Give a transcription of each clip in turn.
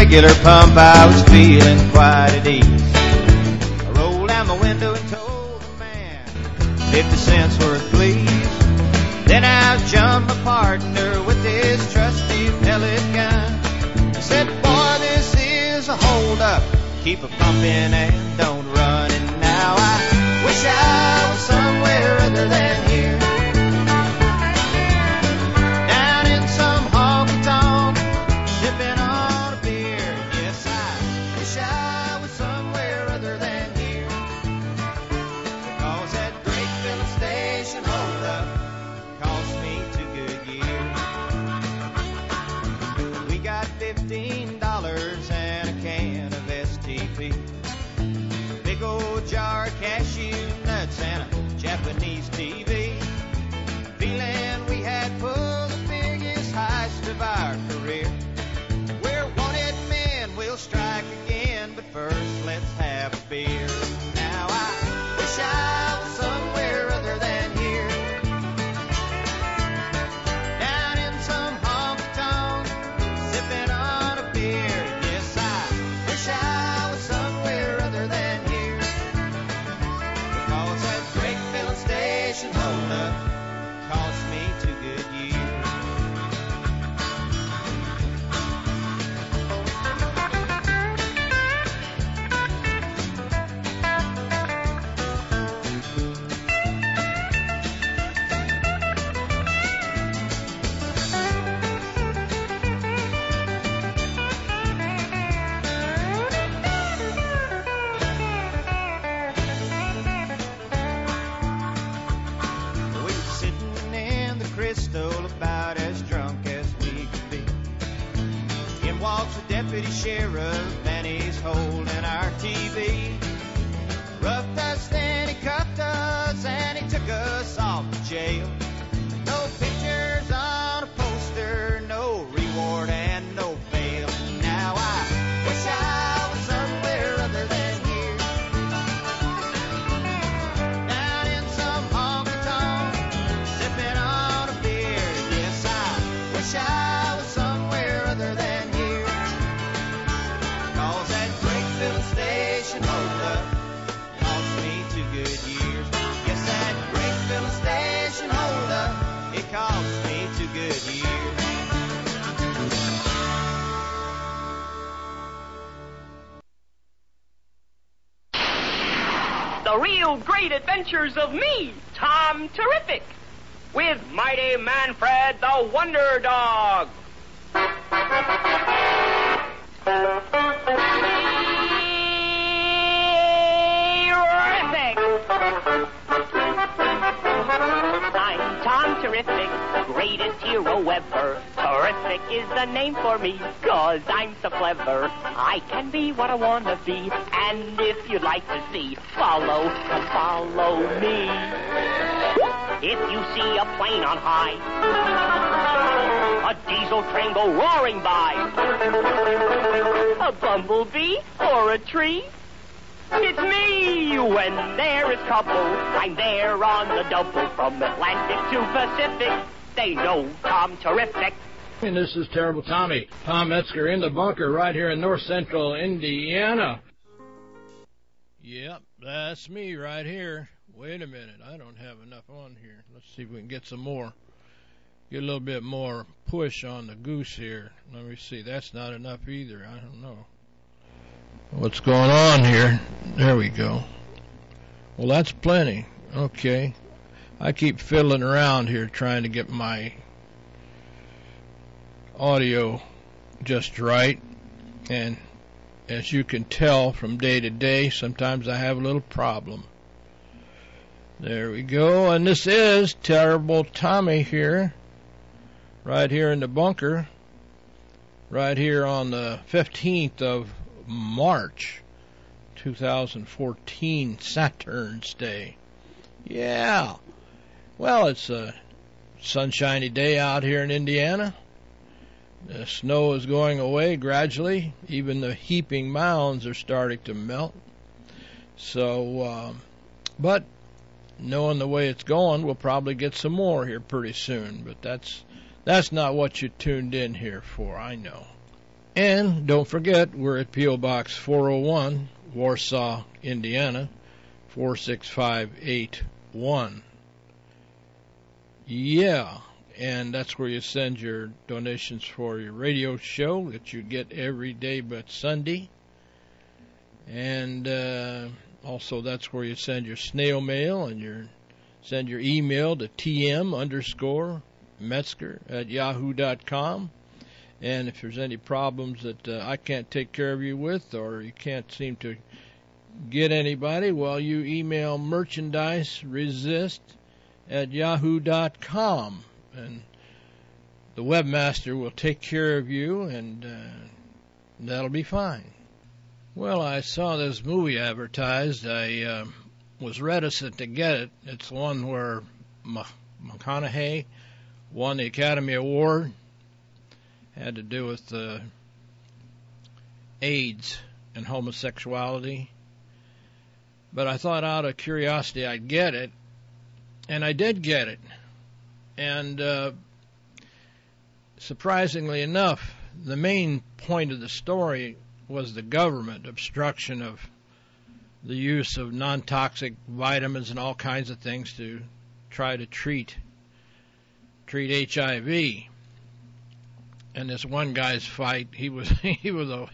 regular pump, I was feeling quite at ease. I rolled down my window and told the man 50 cents worth, please. Then out jumped my partner with his trusty pellet gun. He said, boy, this is a hold-up. Keep a pumping and don't run. And now I wish I was somewhere other than here, down in some honky-tonk, sipping on a beer. Yes, I wish I was somewhere other than here, because that great filling station hold-up cost me 2 good years. We got $15 and a can of STP, big old jar of cashew nuts and a Japanese TV. Feeling we had pulled the biggest heist of our career. We're wanted men, we'll strike again, but first let's have a beer. Now I wish I was somewhere other than here, down in some honky-tonk, sipping on a beer. Yes, I wish I was somewhere other than here, because that great filling station hold-up cost me 2 good years. We were sitting in the Crystal about as drunk as we could be. In walks the deputy sheriff and he's holding our TV. Roughed us, then he cuffed us and he took us off to jail. No pictures on a poster, no reward and no bail. Now I wish I was somewhere other than here, down in some honky-tonk, sipping on a beer. Yes, I wish I was somewhere other than here, cause that great filling station hold-up cost me 2 good years. Yes, that great filling station hold-up, it cost me 2 good years. The real great adventures of me, Tom Terrific, with Mighty Manfred the Wonder Dog. Terrific! I'm Tom Terrific, greatest hero ever. Terrific is the name for me, 'cause I'm so clever. I can be what I want to be, and if you'd like to see, follow me. If you see a plane on high, a diesel train go roaring by, a bumblebee or a tree, it's me. When there is trouble, I'm there on the double, from Atlantic to Pacific. They know Tom Terrific. And this is Terrible Tommy, Tom Metzger in the bunker right here in north central Indiana. Yep, that's me right here. Wait a minute, I don't have enough on here. Let's see if we can get some more. Get a little bit more push on the goose here. Let me see, that's not enough either. I don't know what's going on here. There we go. Well, that's plenty. Okay. I keep fiddling around here trying to get my audio just right, and as you can tell from day to day, sometimes I have a little problem. There we go, and this is Terrible Tommy here, right here in the bunker, right here on the 15th of March 2014, Saturn's Day. Yeah, well, it's a sunshiny day out here in Indiana. The snow is going away gradually. Even the heaping mounds are starting to melt. So, but knowing the way it's going, we'll probably get some more here pretty soon. But that's not what you tuned in here for, I know. And don't forget, we're at P.O. Box 401, Warsaw, Indiana, 46581. Yeah, and that's where you send your donations for your radio show that you get every day but Sunday. And also that's where you send your snail mail and send your email to tm_Metzger@yahoo.com. And if there's any problems that I can't take care of you with, or you can't seem to get anybody, well, you email merchandiseresist@yahoo.com, and the webmaster will take care of you, and that'll be fine. Well, I saw this movie advertised. I was reticent to get it. It's one where McConaughey won the Academy Award. Had to do with AIDS and homosexuality. But I thought out of curiosity I'd get it, and I did get it. And surprisingly enough, the main point of the story was the government obstruction of the use of non-toxic vitamins and all kinds of things to try to treat HIV. And this one guy's fight, he was a real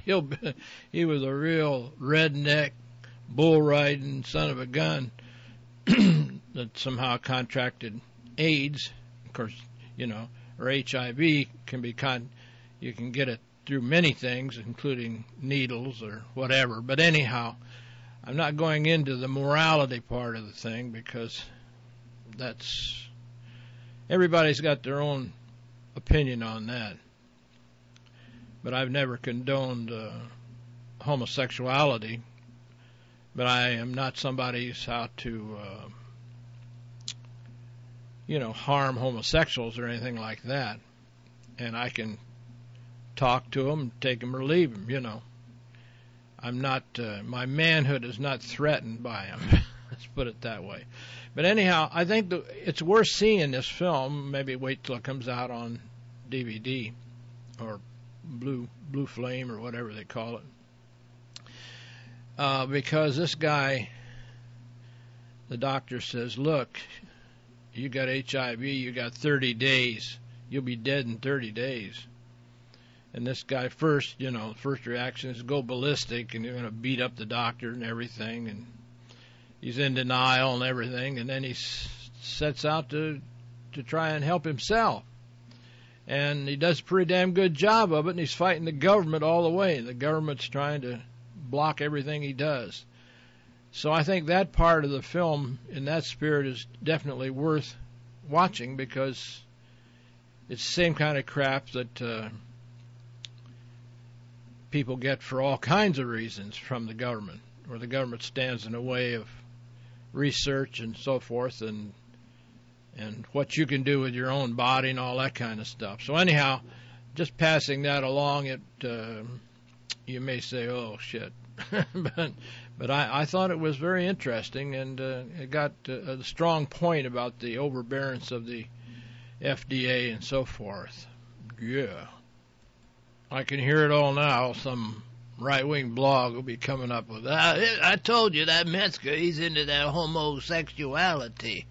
redneck, bull riding son of a gun that somehow contracted AIDS. Of course, or HIV can be you can get it through many things, including needles or whatever. But anyhow, I'm not going into the morality part of the thing, because everybody's got their own opinion on that. But I've never condoned homosexuality. But I am not somebody who's out to, harm homosexuals or anything like that. And I can talk to them, take them or leave them, I'm not, my manhood is not threatened by them. Let's put it that way. But anyhow, I think it's worth seeing this film. Maybe wait till it comes out on DVD or Blue Flame or whatever they call it. Because this guy, the doctor says, look, you got HIV, you got 30 days. You'll be dead in 30 days. And this guy first reaction is go ballistic, and you're going to beat up the doctor and everything. And he's in denial and everything. And then he sets out to try and help himself. And he does a pretty damn good job of it, and he's fighting the government all the way. The government's trying to block everything he does. So I think that part of the film, in that spirit, is definitely worth watching, because it's the same kind of crap that people get for all kinds of reasons from the government, where the government stands in the way of research and so forth, and what you can do with your own body and all that kind of stuff. So anyhow, just passing that along, you may say, oh, shit. but I thought it was very interesting, and it got a strong point about the overbearance of the FDA and so forth. Yeah. I can hear it all now. Some right-wing blog will be coming up with that. I told you that Metzger, he's into that homosexuality.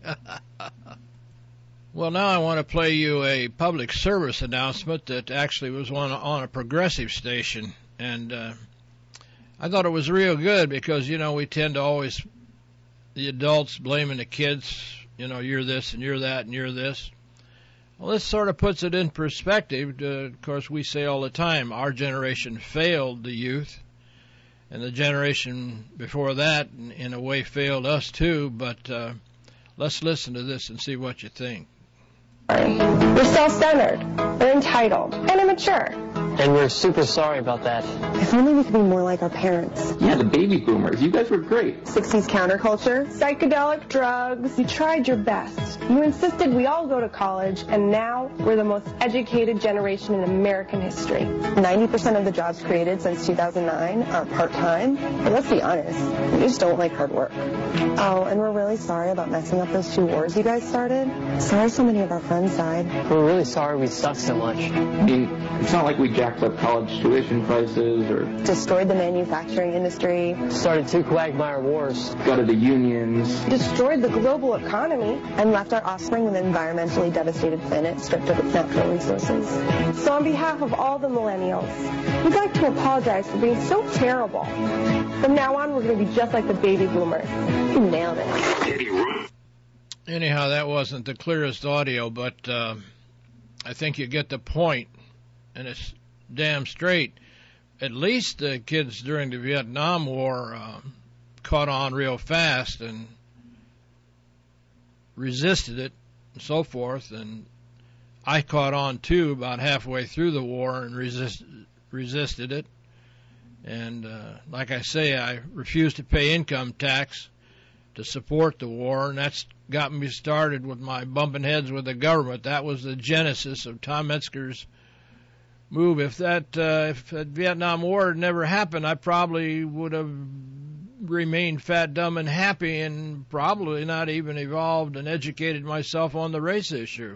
Well, now I want to play you a public service announcement that actually was on a progressive station. And I thought it was real good, because, we tend to always, the adults blaming the kids, you're this and you're that and you're this. Well, this sort of puts it in perspective. Of course, we say all the time, our generation failed the youth, and the generation before that, in a way, failed us too. But let's listen to this and see what you think. We're self-centered, we're entitled, and immature. And we're super sorry about that. If only we could be more like our parents. Yeah, the baby boomers. You guys were great. 60s counterculture, psychedelic drugs. You tried your best. You insisted we all go to college, and now we're the most educated generation in American history. 90% of the jobs created since 2009 are part-time. But let's be honest, we just don't like hard work. Oh, and we're really sorry about messing up those 2 wars you guys started. Sorry so many of our friends died. We're really sorry we suck so much. I mean, it's not like we jacked up college tuition prices, or Destroyed the manufacturing industry. Started 2 quagmire wars. gutted the unions. Destroyed the global economy and left our offspring with an environmentally devastated planet stripped of its natural resources. So on behalf of all the millennials, we'd like to apologize for being so terrible. From now on, we're going to be just like the baby boomers. You nailed it. Anyhow, that wasn't the clearest audio, but I think you get the point, and it's damn straight. At least the kids during the Vietnam War caught on real fast and resisted it and so forth, and I caught on too about halfway through the war and resisted it. And like I say, I refused to pay income tax to support the war, and that's got me started with my bumping heads with the government. That was the genesis of Tom Metzger's move. If that Vietnam War had never happened, I probably would have remained fat, dumb, and happy, and probably not even evolved and educated myself on the race issue.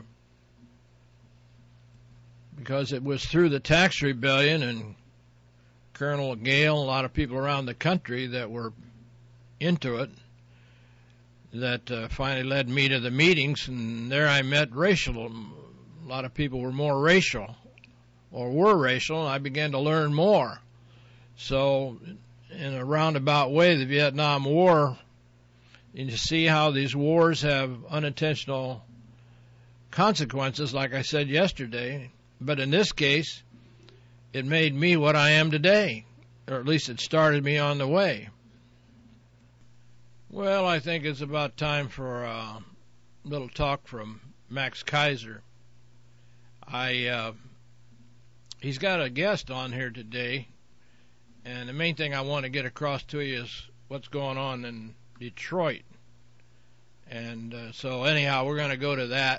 Because it was through the tax rebellion and Colonel Gale, a lot of people around the country that were into it, that finally led me to the meetings, and there I met racial. A lot of people were more racial, or were racial, and I began to learn more. So, in a roundabout way, the Vietnam War, and you see how these wars have unintentional consequences, like I said yesterday, but in this case, it made me what I am today, or at least it started me on the way. Well, I think it's about time for a little talk from Max Kaiser. He's got a guest on here today, and the main thing I want to get across to you is what's going on in Detroit. And so anyhow, we're going to go to that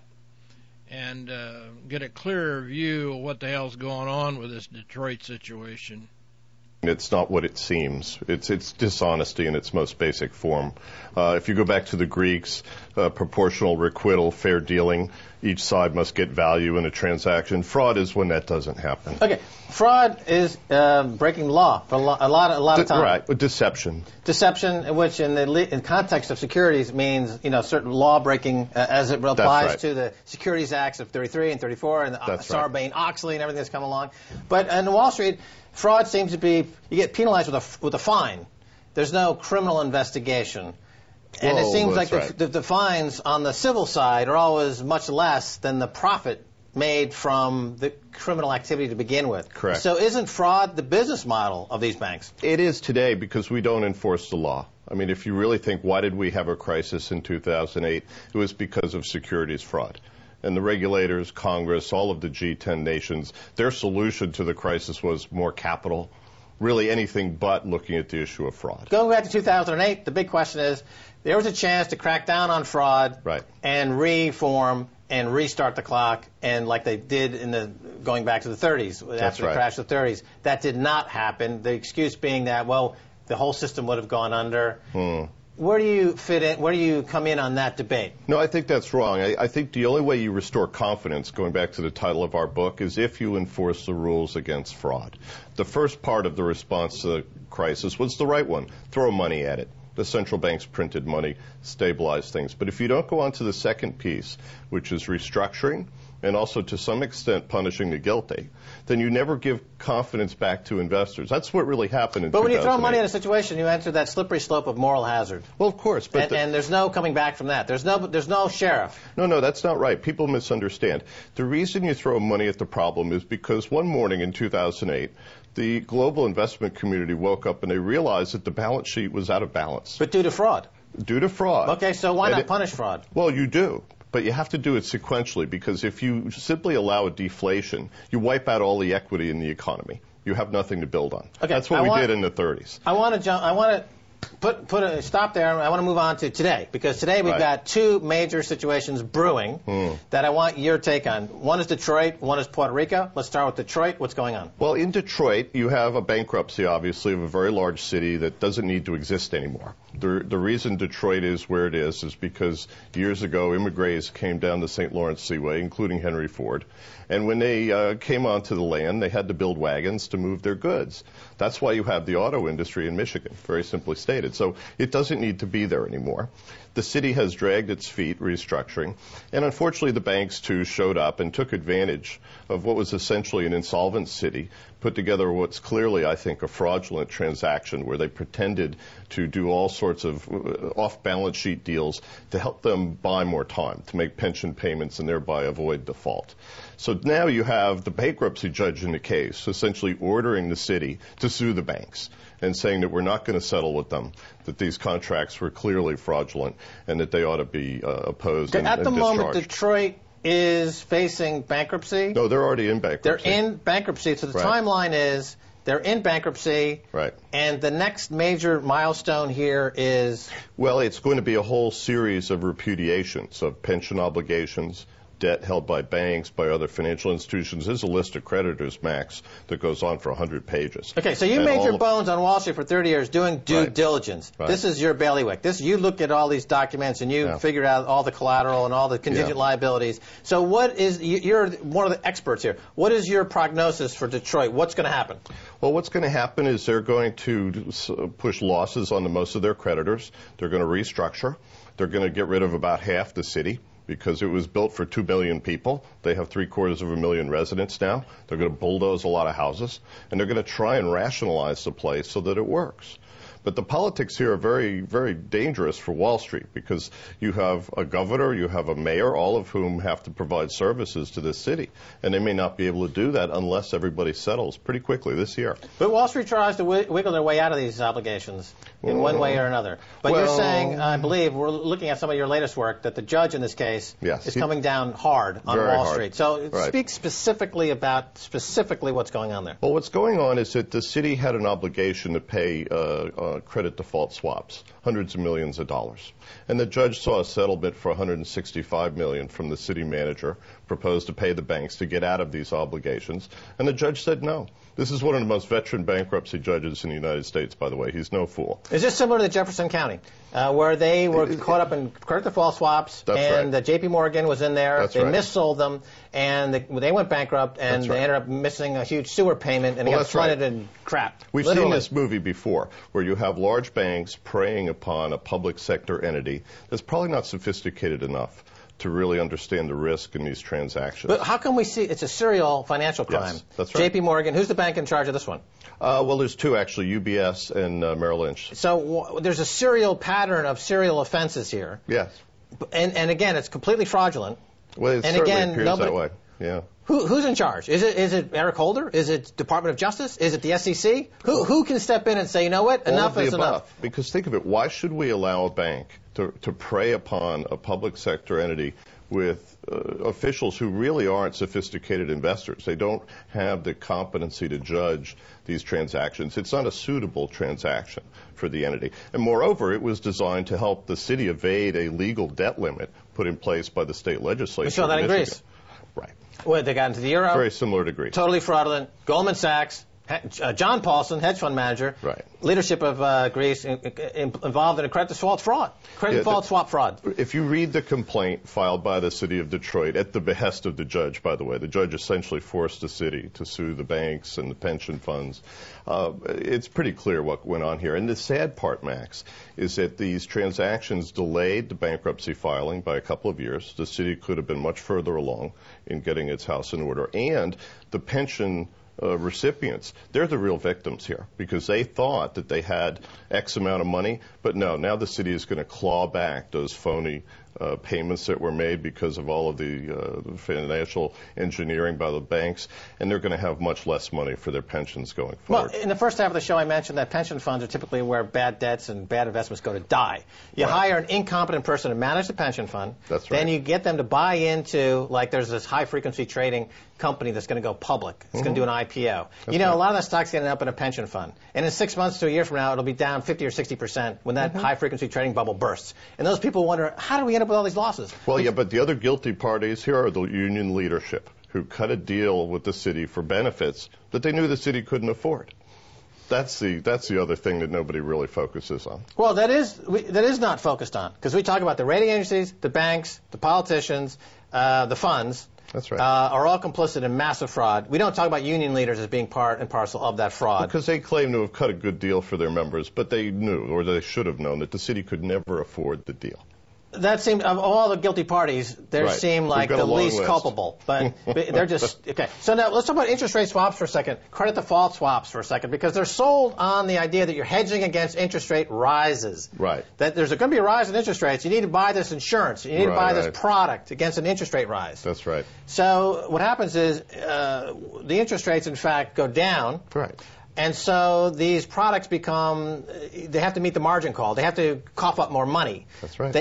and get a clearer view of what the hell's going on with this Detroit situation. It's not what it seems. It's dishonesty in its most basic form. If you go back to the Greeks, proportional requital, fair dealing, each side must get value in a transaction. Fraud is when that doesn't happen. Okay, fraud is breaking law for a lot of time. Right, deception. Deception, which in context of securities means certain law breaking as it applies to the Securities Acts of 33 and 34 and the Sarbanes-Oxley and everything that's come along. But in Wall Street, fraud seems to be you get penalized with a fine. There's no criminal investigation. And it seems like the fines on the civil side are always much less than the profit made from the criminal activity to begin with. Correct. So isn't fraud the business model of these banks? It is today because we don't enforce the law. I mean, if you really think, why did we have a crisis in 2008? It was because of securities fraud. And the regulators, Congress, all of the G10 nations, their solution to the crisis was more capital, really anything but looking at the issue of fraud. Going back to 2008, the big question is, there was a chance to crack down on fraud and reform and restart the clock, and like they did going back to the 30s, after the crash of the 30s. That did not happen, the excuse being that, well, the whole system would have gone under. Where do you fit in? Where do you come in on that debate? No, I think that's wrong. I think the only way you restore confidence, going back to the title of our book, is if you enforce the rules against fraud. The first part of the response to the crisis was the right one. Throw money at it. The central banks printed money, stabilized things. But if you don't go on to the second piece, which is restructuring, and also to some extent punishing the guilty, then you never give confidence back to investors. That's what really happened in 2008. But when you throw money in a situation, you enter that slippery slope of moral hazard. Well, of course. But and there's no coming back from that. There's no sheriff. No, that's not right. People misunderstand. The reason you throw money at the problem is because one morning in 2008, the global investment community woke up and they realized that the balance sheet was out of balance. But due to fraud. Due to fraud. Okay, so why not punish fraud? Well, you do. But you have to do it sequentially, because if you simply allow a deflation, you wipe out all the equity in the economy. You have nothing to build on. Okay, that's what we did in the 30s. I want to put a stop there. I want to move on to today, because today we've got two major situations brewing that I want your take on. One is Detroit, one is Puerto Rico. Let's start with Detroit. What's going on? Well, in Detroit, you have a bankruptcy, obviously, of a very large city that doesn't need to exist anymore. The reason Detroit is where it is because years ago immigrants came down the St. Lawrence Seaway, including Henry Ford. And when they came onto the land, they had to build wagons to move their goods. That's why you have the auto industry in Michigan, very simply stated. So it doesn't need to be there anymore. The city has dragged its feet restructuring, and unfortunately the banks, too, showed up and took advantage of what was essentially an insolvent city, put together what's clearly, I think, a fraudulent transaction where they pretended to do all sorts of off-balance sheet deals to help them buy more time, to make pension payments and thereby avoid default. So now you have the bankruptcy judge in the case essentially ordering the city to sue the banks and saying that we're not going to settle with them, that these contracts were clearly fraudulent and that they ought to be opposed and discharged. At the moment, Detroit is facing bankruptcy? No, they're already in bankruptcy. They're in bankruptcy. So the timeline is they're in bankruptcy. Right. And the next major milestone here is? Well, it's going to be a whole series of repudiations of pension obligations, debt held by banks, by other financial institutions. There's a list of creditors, Max, that goes on for 100 pages. Okay, so you made your bones on Wall Street for 30 years doing due diligence. Right. This is your bailiwick. You look at all these documents and you figured out all the collateral and all the contingent liabilities. So what is, you're one of the experts here. What is your prognosis for Detroit? What's going to happen? Well, what's going to happen is they're going to push losses onto most of their creditors. They're going to restructure. They're going to get rid of about half the city, because it was built for 2 million people. They have 750,000 residents now. They're going to bulldoze a lot of houses, and they're going to try and rationalize the place so that it works. But the politics here are very, very dangerous for Wall Street, because you have a governor, you have a mayor, all of whom have to provide services to this city. And they may not be able to do that unless everybody settles pretty quickly this year. But Wall Street tries to wiggle their way out of these obligations in one way or another. But you're saying, I believe, we're looking at some of your latest work, that the judge in this case is coming down hard on Wall Street. So speak specifically about what's going on there. Well, what's going on is that the city had an obligation to pay credit default swaps, hundreds of millions of dollars. And the judge saw a settlement for $165 million from the city manager, proposed to pay the banks to get out of these obligations. And the judge said no. This is one of the most veteran bankruptcy judges in the United States, by the way. He's no fool. Is this similar to Jefferson County, where they were caught up in credit default swaps, and J.P. Morgan was in there, they missold them, and they went bankrupt, and they ended up missing a huge sewer payment, and they got flooded in crap. We've seen this movie before, where you have large banks preying upon a public sector entity that's probably not sophisticated enough to really understand the risk in these transactions. But how can we see it's a serial financial crime? Yes, that's right. J.P. Morgan, who's the bank in charge of this one? Well, there's two, actually, UBS and Merrill Lynch. So there's a serial pattern of serial offenses here. Yes. And again, it's completely fraudulent. Well, it certainly appears that way. Yeah. Who's in charge? Is it Eric Holder? Is it Department of Justice? Is it the SEC? Who can step in and say, you know what, enough is enough? Because think of it, why should we allow a bank to prey upon a public sector entity with officials who really aren't sophisticated investors? They don't have the competency to judge these transactions. It's not a suitable transaction for the entity. And moreover, it was designed to help the city evade a legal debt limit put in place by the state legislature. We saw that in Greece. Right. Well, they got into the euro. Very similar to Greece. Totally fraudulent. Goldman Sachs, John Paulson, hedge fund manager, leadership of Greece, involved in a credit default fraud. Credit default swap fraud. If you read the complaint filed by the city of Detroit, at the behest of the judge, by the way, the judge essentially forced the city to sue the banks and the pension funds. It's pretty clear what went on here. And the sad part, Max, is that these transactions delayed the bankruptcy filing by a couple of years. The city could have been much further along in getting its house in order. And the pension recipients, they're the real victims here, because they thought that they had X amount of money, but no, now the city is going to claw back those phony payments that were made because of all of the financial engineering by the banks, and they're going to have much less money for their pensions going forward. Well, in the first half of the show, I mentioned that pension funds are typically where bad debts and bad investments go to die. You hire an incompetent person to manage the pension fund. That's right. Then you get them to buy into, like, there's this high-frequency trading company that's going to go public. It's going to do an IPO. A lot of that stock's getting up in a pension fund. And in 6 months to a year from now, it'll be down 50 or 60% when that high-frequency trading bubble bursts. And those people wonder, how do we end up with all these losses? Well, yeah, but the other guilty parties here are the union leadership, who cut a deal with the city for benefits that they knew the city couldn't afford. That's the other thing that nobody really focuses on. Well, that is not focused on, because we talk about the rating agencies, the banks, the politicians, the funds. That's right. Are all complicit in massive fraud. We don't talk about union leaders as being part and parcel of that fraud. Because they claim to have cut a good deal for their members, but they knew, or they should have known, that the city could never afford the deal. That seemed, of all the guilty parties, they seem like the least culpable. But they're just, okay. So now let's talk about interest rate swaps for a second, credit default swaps for a second, because they're sold on the idea that you're hedging against interest rate rises. Right. That there's going to be a rise in interest rates. You need to buy this insurance. You need to buy this product against an interest rate rise. That's right. So what happens is the interest rates, in fact, go down. Right. And so these products they have to meet the margin call. They have to cough up more money. That's right.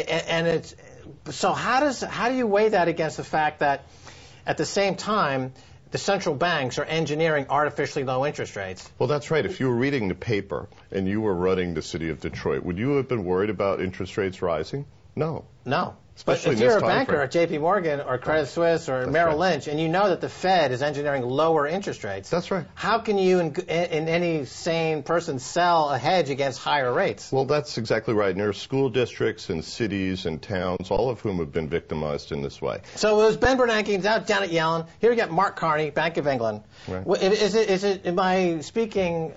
So how do you weigh that against the fact that at the same time the central banks are engineering artificially low interest rates? Well, that's right. If you were reading the paper and you were running the city of Detroit, would you have been worried about interest rates rising? No. No. Especially but if you're a banker at J.P. Morgan or Credit Suisse or Merrill Lynch, and you know that the Fed is engineering lower interest rates, that's right. How can you, in any sane person, sell a hedge against higher rates? Well, that's exactly right. And there are school districts and cities and towns, all of whom have been victimized in this way. So it was Ben Bernanke down at Yellen. Here we got Mark Carney, Bank of England. Right. Am I speaking,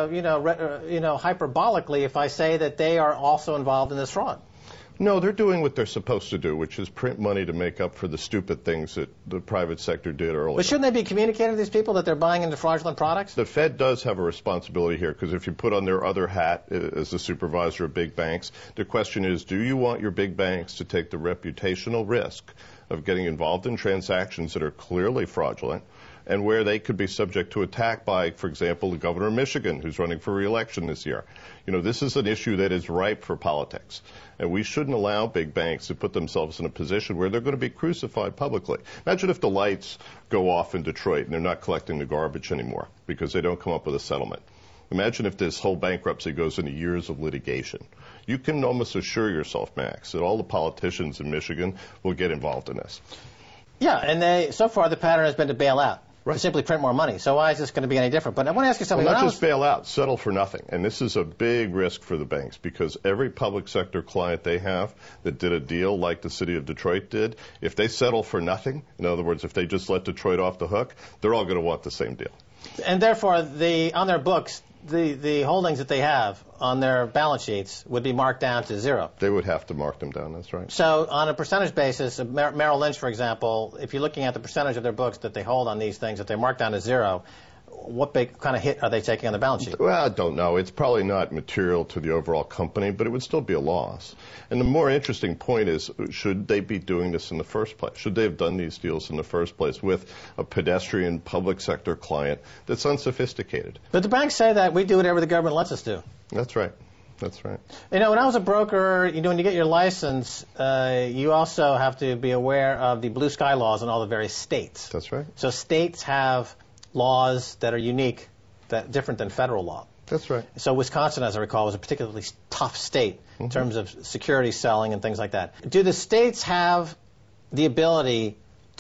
hyperbolically if I say that they are also involved in this fraud? No, they're doing what they're supposed to do, which is print money to make up for the stupid things that the private sector did earlier. But shouldn't they be communicating to these people that they're buying into fraudulent products? The Fed does have a responsibility here, because if you put on their other hat as the supervisor of big banks, the question is, do you want your big banks to take the reputational risk of getting involved in transactions that are clearly fraudulent and where they could be subject to attack by, for example, the governor of Michigan, who's running for re-election this year? You know, this is an issue that is ripe for politics. And we shouldn't allow big banks to put themselves in a position where they're going to be crucified publicly. Imagine if the lights go off in Detroit and they're not collecting the garbage anymore because they don't come up with a settlement. Imagine if this whole bankruptcy goes into years of litigation. You can almost assure yourself, Max, that all the politicians in Michigan will get involved in this. Yeah, and so far the pattern has been to bail out. Right. To simply print more money. So why is this going to be any different? But I want to ask you something. Well, not just bail out, settle for nothing. And this is a big risk for the banks, because every public sector client they have that did a deal like the city of Detroit did, if they settle for nothing, in other words, if they just let Detroit off the hook, they're all going to want the same deal. And therefore, on their books, the holdings that they have on their balance sheets would be marked down to zero. They would have to mark them down, that's right. So on a percentage basis, Merrill Lynch, for example, if you're looking at the percentage of their books that they hold on these things that they mark down to zero, what big kind of hit are they taking on the balance sheet? Well, I don't know. It's probably not material to the overall company, but it would still be a loss. And the more interesting point is, should they be doing this in the first place? Should they have done these deals in the first place with a pedestrian public sector client that's unsophisticated? But the banks say that we do whatever the government lets us do. That's right. That's right. You know, when I was a broker, when you get your license, you also have to be aware of the blue sky laws in all the various states. That's right. So states have laws that are unique, different than federal law. That's right. So Wisconsin, as I recall, was a particularly tough state in terms of security selling and things like that. Do the states have the ability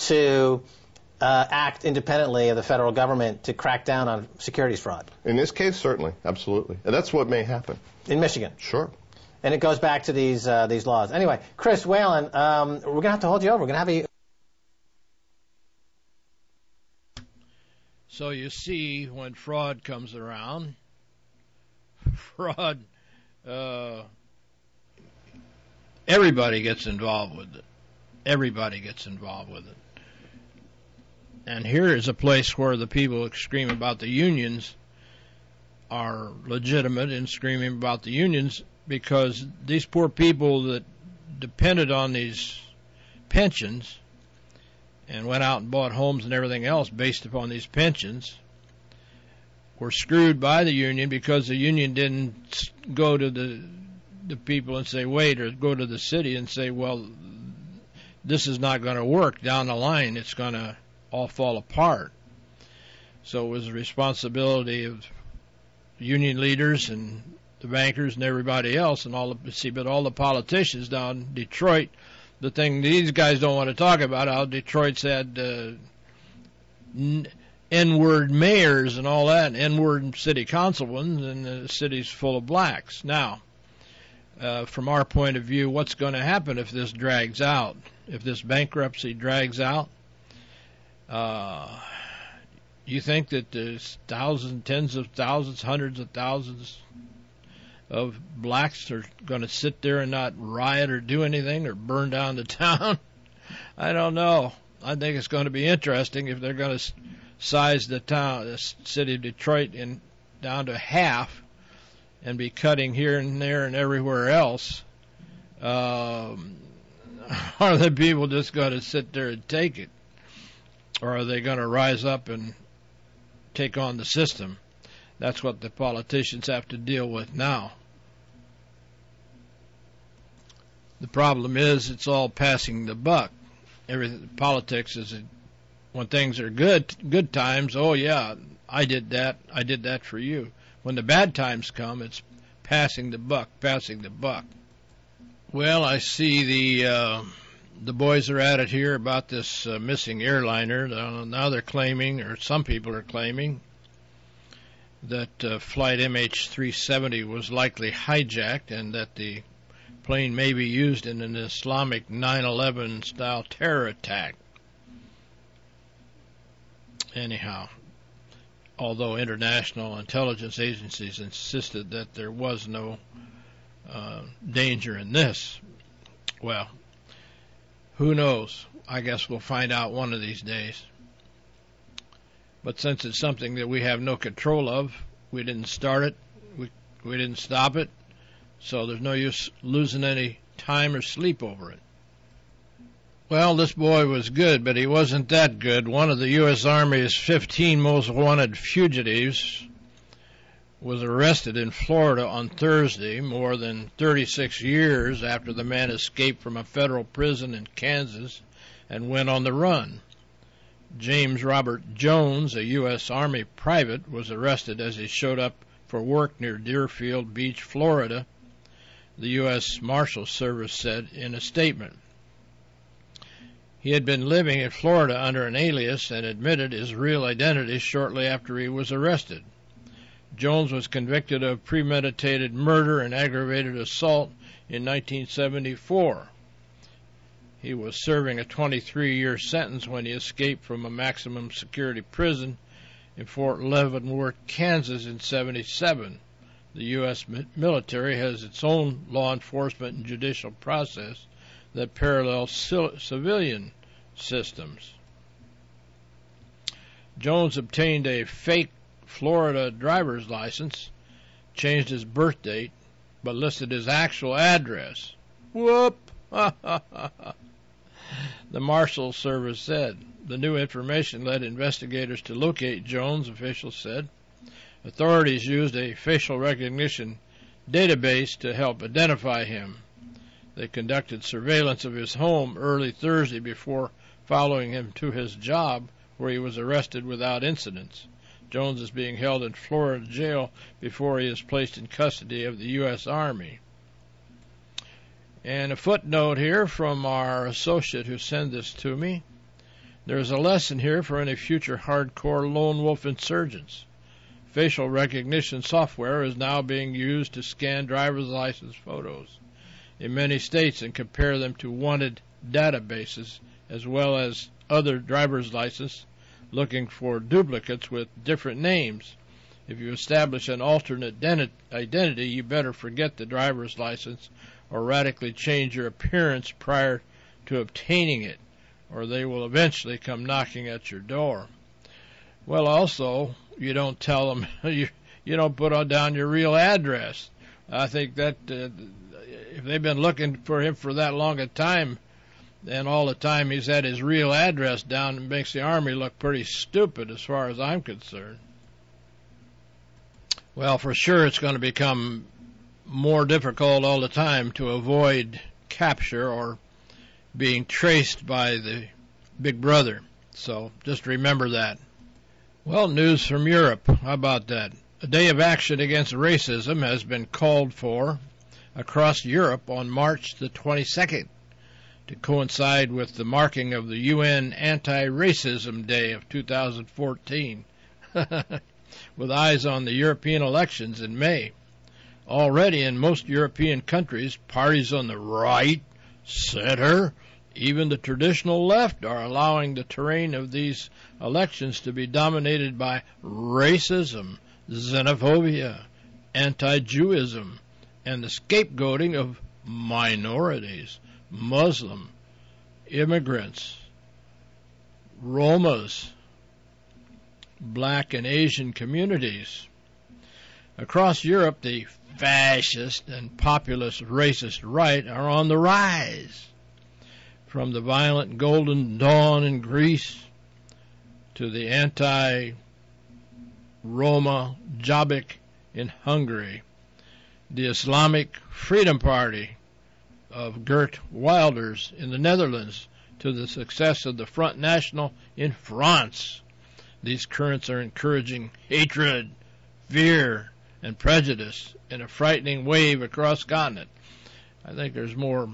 to act independently of the federal government to crack down on securities fraud? In this case, certainly. Absolutely. And that's what may happen. In Michigan? Sure. And it goes back to these laws. Anyway, Chris Whalen, we're going to have to hold you over. We're going to have you... So you see, when fraud comes around, everybody gets involved with it. Everybody gets involved with it. And here is a place where the people scream about the unions are legitimate in screaming about the unions, because these poor people that depended on these pensions and went out and bought homes and everything else based upon these pensions were screwed by the union, because the union didn't go to the people and say, wait, or go to the city and say, well, this is not going to work. Down the line, it's going to all fall apart. So it was the responsibility of union leaders and the bankers and everybody else, and all the politicians down in Detroit. The thing these guys don't want to talk about, how Detroit's had N-word mayors and all that, and N-word city councilmen, and the city's full of blacks. Now, from our point of view, what's going to happen if this drags out? If this bankruptcy drags out? You think that there's thousands, tens of thousands, hundreds of thousands of blacks are going to sit there and not riot or do anything or burn down the town? I don't know. I think it's going to be interesting if they're going to size the town, the city of Detroit, down to half and be cutting here and there and everywhere else. Are the people just going to sit there and take it? Or are they going to rise up and take on the system? That's what the politicians have to deal with now. The problem is it's all passing the buck. Politics is when things are good times, oh yeah, I did that for you. When the bad times come, it's passing the buck. Well, I see the boys are at it here about this missing airliner. Now they're claiming, or some people are claiming, that flight MH370 was likely hijacked and that the plane may be used in an Islamic 9/11 style terror attack. Anyhow, although international intelligence agencies insisted that there was no danger in this, well, who knows? I guess we'll find out one of these days. But since it's something that we have no control of, we didn't start it, we didn't stop it, so there's no use losing any time or sleep over it. Well, this boy was good, but he wasn't that good. One of the U.S. Army's 15 most wanted fugitives was arrested in Florida on Thursday, more than 36 years after the man escaped from a federal prison in Kansas and went on the run. James Robert Jones, a U.S. Army private, was arrested as he showed up for work near Deerfield Beach, Florida, the U.S. Marshals Service said in a statement. He had been living in Florida under an alias and admitted his real identity shortly after he was arrested. Jones was convicted of premeditated murder and aggravated assault in 1974. He was serving a 23-year sentence when he escaped from a maximum security prison in Fort Leavenworth, Kansas in 1977. The U.S. military has its own law enforcement and judicial process that parallels civilian systems. Jones obtained a fake Florida driver's license, changed his birth date, but listed his actual address. Whoop! The Marshals Service said. The new information led investigators to locate Jones, officials said. Authorities used a facial recognition database to help identify him. They conducted surveillance of his home early Thursday before following him to his job, where he was arrested without incidents. Jones is being held in Florida jail before he is placed in custody of the U.S. Army. And a footnote here from our associate who sent this to me. There's a lesson here for any future hardcore lone wolf insurgents. Facial recognition software is now being used to scan driver's license photos in many states and compare them to wanted databases, as well as other driver's license, looking for duplicates with different names. If you establish an alternate identity, you better forget the driver's license or radically change your appearance prior to obtaining it, or they will eventually come knocking at your door. Well, also, you don't tell them, you don't put down your real address. I think that if they've been looking for him for that long a time, and all the time he's had his real address down, it makes the Army look pretty stupid as far as I'm concerned. Well, for sure it's going to become more difficult all the time to avoid capture or being traced by the Big Brother. So just remember that. Well, news from Europe. How about that? A day of action against racism has been called for across Europe on March the 22nd. to coincide with the marking of the UN Anti-Racism Day of 2014, with eyes on the European elections in May. Already in most European countries, parties on the right, center, even the traditional left are allowing the terrain of these elections to be dominated by racism, xenophobia, anti-Jewism, and the scapegoating of minorities, Muslim, immigrants, Romas, black and Asian communities. Across Europe, the fascist and populist racist right are on the rise. From the violent Golden Dawn in Greece to the anti-Roma Jobbik in Hungary, the Islamic Freedom Party of Geert Wilders in the Netherlands to the success of the Front National in France. These currents are encouraging hatred, fear, and prejudice in a frightening wave across the continent. I think there's more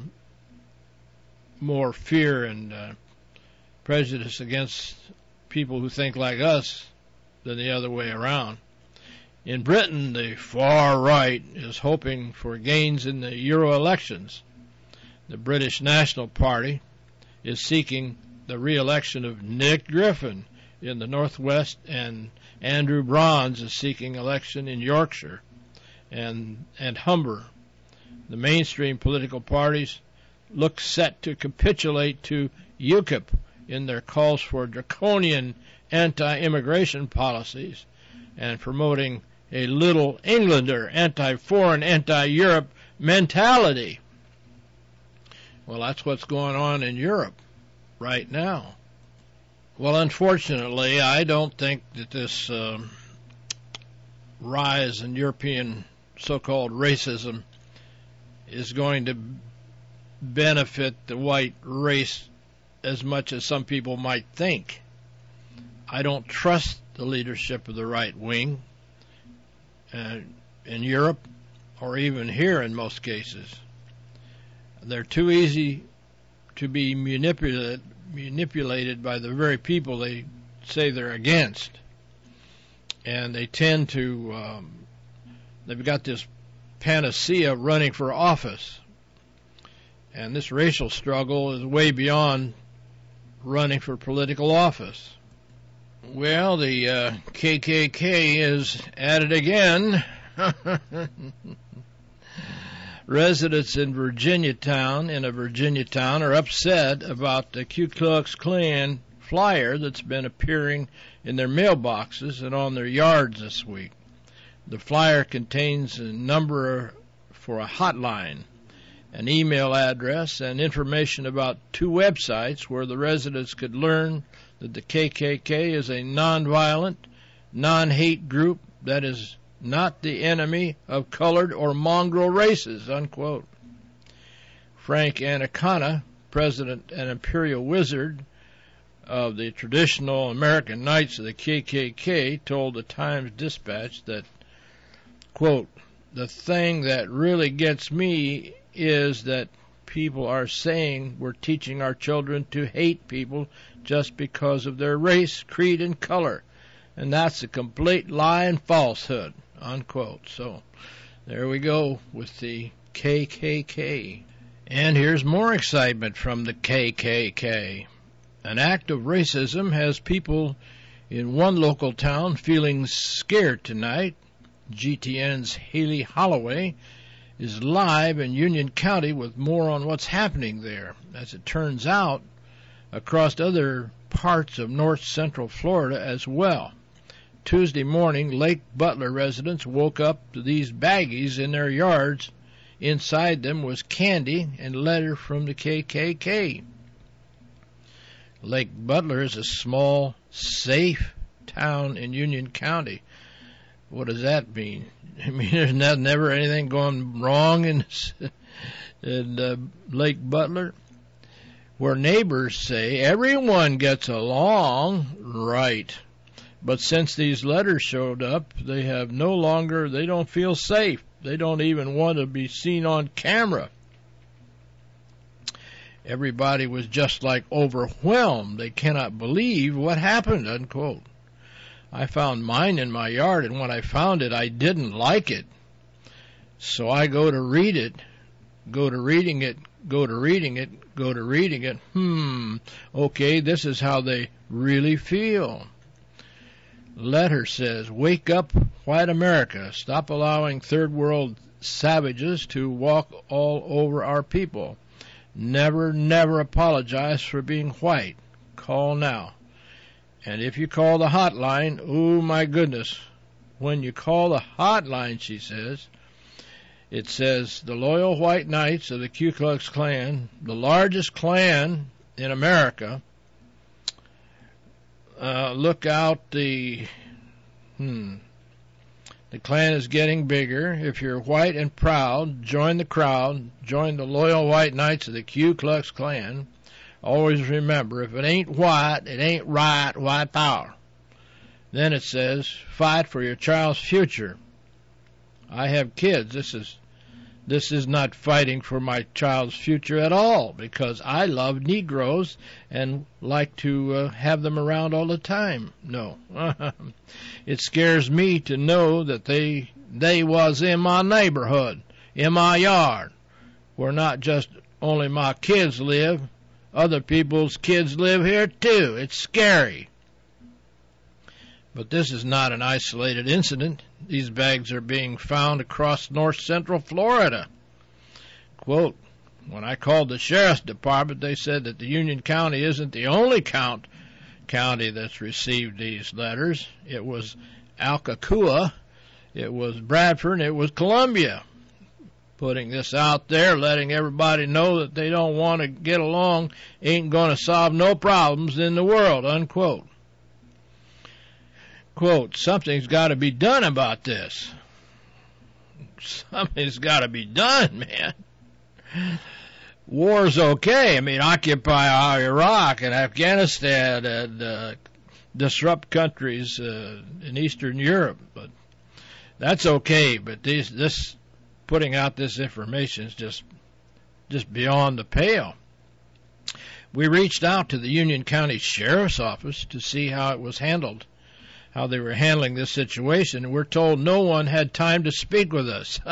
fear and prejudice against people who think like us than the other way around. In Britain, the far right is hoping for gains in the Euro elections. The British National Party is seeking the re-election of Nick Griffin in the Northwest, and Andrew Brons is seeking election in Yorkshire and Humber. The mainstream political parties look set to capitulate to UKIP in their calls for draconian anti-immigration policies and promoting a little Englander, anti-foreign, anti-Europe mentality. Well, that's what's going on in Europe right now. Well, unfortunately, I don't think that this rise in European so-called racism is going to benefit the white race as much as some people might think. I don't trust the leadership of the right wing in Europe or even here in most cases. They're too easy to be manipulated by the very people they say they're against. And they tend to, they've got this panacea running for office. And this racial struggle is way beyond running for political office. Well, the KKK is at it again. Residents in a Virginia town are upset about the Ku Klux Klan flyer that's been appearing in their mailboxes and on their yards this week. The flyer contains a number for a hotline, an email address, and information about 2 websites where the residents could learn that the KKK is a nonviolent, non-hate group that is not the enemy of colored or mongrel races, unquote. Frank Anacona, president and imperial wizard of the traditional American Knights of the KKK, told the Times-Dispatch that, quote, "The thing that really gets me is that people are saying we're teaching our children to hate people just because of their race, creed, and color. And that's a complete lie and falsehood," unquote. So there we go with the KKK. And here's more excitement from the KKK. An act of racism has people in one local town feeling scared tonight. GTN's Haley Holloway is live in Union County with more on what's happening there. As it turns out, across other parts of north central Florida as well. Tuesday morning, Lake Butler residents woke up to these baggies in their yards. Inside them was candy and a letter from the KKK. Lake Butler is a small, safe town in Union County. What does that mean? I mean, there's never anything going wrong in Lake Butler, where neighbors say everyone gets along right. But since these letters showed up, they don't feel safe. They don't even want to be seen on camera. Everybody was just like overwhelmed. They cannot believe what happened, unquote. I found mine in my yard, and when I found it, I didn't like it. So I go to read it, go to reading it, go to reading it, go to reading it. Okay, this is how they really feel. Letter says, wake up, white America. Stop allowing third world savages to walk all over our people. Never, never apologize for being white. Call now. And if you call the hotline, oh my goodness, when you call the hotline, she says, it says, the Loyal White Knights of the Ku Klux Klan, the largest Klan in America, look out, the Klan is getting bigger. If you're white and proud, join the crowd, join the Loyal White Knights of the Ku Klux Klan. Always remember, if it ain't white, it ain't right, white power. Then it says, fight for your child's future. I have kids. This is not fighting for my child's future at all, because I love Negroes and like to have them around all the time. No. It scares me to know that they was in my neighborhood, in my yard, where not just only my kids live, other people's kids live here too. It's scary. But this is not an isolated incident. These bags are being found across north-central Florida. Quote, when I called the sheriff's department, they said that the Union County isn't the only county that's received these letters. It was Alcacua, it was Bradford, and it was Columbia. Putting this out there, letting everybody know that they don't want to get along, ain't going to solve no problems in the world, unquote. Quote, something's got to be done about this. Something's got to be done, man. War's okay. I mean, occupy Iraq and Afghanistan and disrupt countries in Eastern Europe. But that's okay. But this putting out this information is just beyond the pale. We reached out to the Union County Sheriff's Office to see how it was handled, how they were handling this situation, and we're told no one had time to speak with us.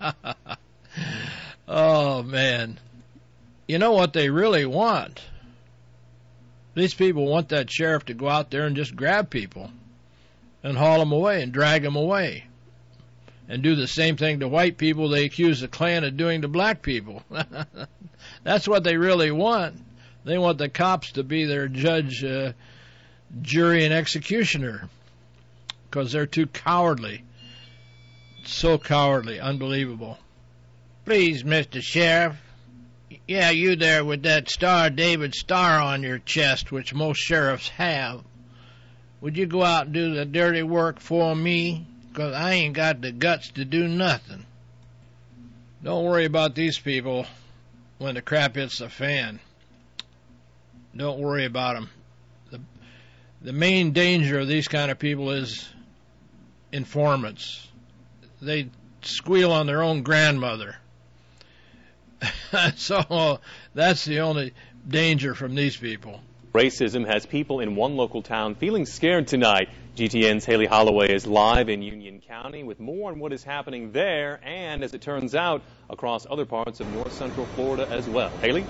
Oh, man. You know what they really want? These people want that sheriff to go out there and just grab people and haul them away and drag them away and do the same thing to white people they accuse the Klan of doing to black people. That's what they really want. They want the cops to be their judge, jury, and executioner because they're too cowardly. So cowardly, unbelievable. Please, Mr. Sheriff. Yeah, you there with that Star David star on your chest, which most sheriffs have. Would you go out and do the dirty work for me? Because I ain't got the guts to do nothing. Don't worry about these people when the crap hits the fan. Don't worry about them. The main danger of these kind of people is informants. They squeal on their own grandmother. So that's the only danger from these people. Racism has people in one local town feeling scared tonight. GTN's Haley Holloway is live in Union County with more on what is happening there and, as it turns out, across other parts of north central Florida as well. Haley?